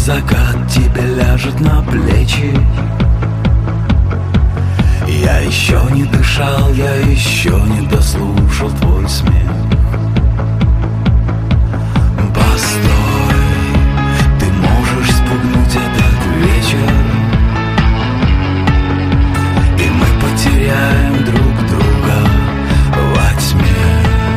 закат тебе ляжет на плечи. Я еще не дышал, я еще не дослушал твой смех. Постой, ты можешь спугнуть этот вечер, и мы потеряем друг друга во тьме.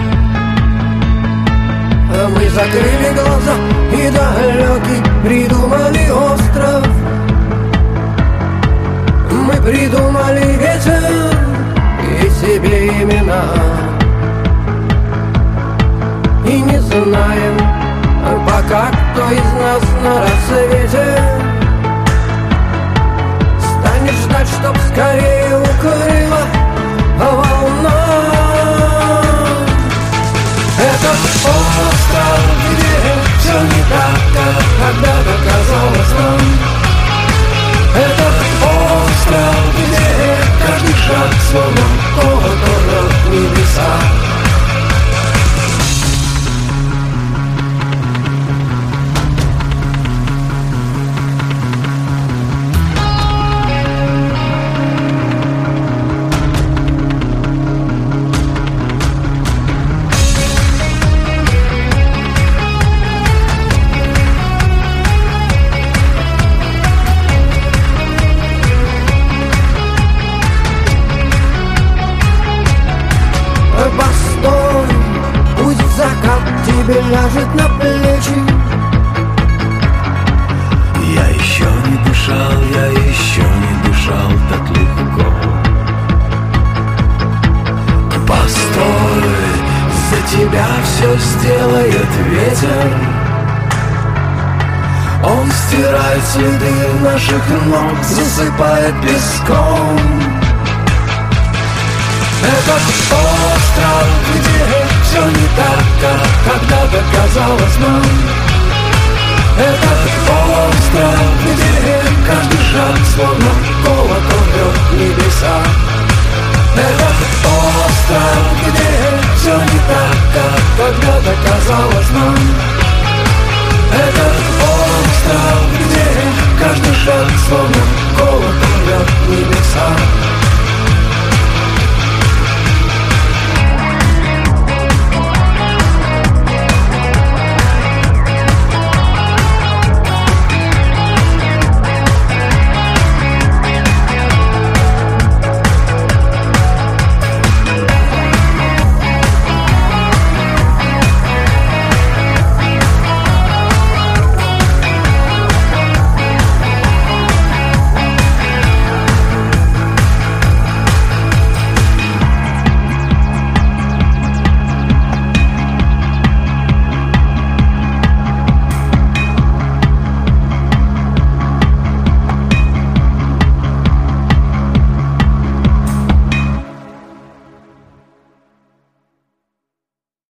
Мы закрыли глаза и далекий придумали остров. Мы придумали ветер и себе имена. И не знаем пока, кто из нас на рассвете станет ждать, чтоб скорее укрыла волна. Этот остров, где все не так, как когда-то казалось нам. Этот остров, где каждый шаг словно колокол в небеса. Тебе ляжет на плечи. Я еще не дышал, я еще не дышал так легко. Постой, за тебя все сделает ветер. Он стирает следы наших ног, засыпает песком. Этот остров, где все не так, как когда-то казалось нам. Этот остров, где каждый шаг словно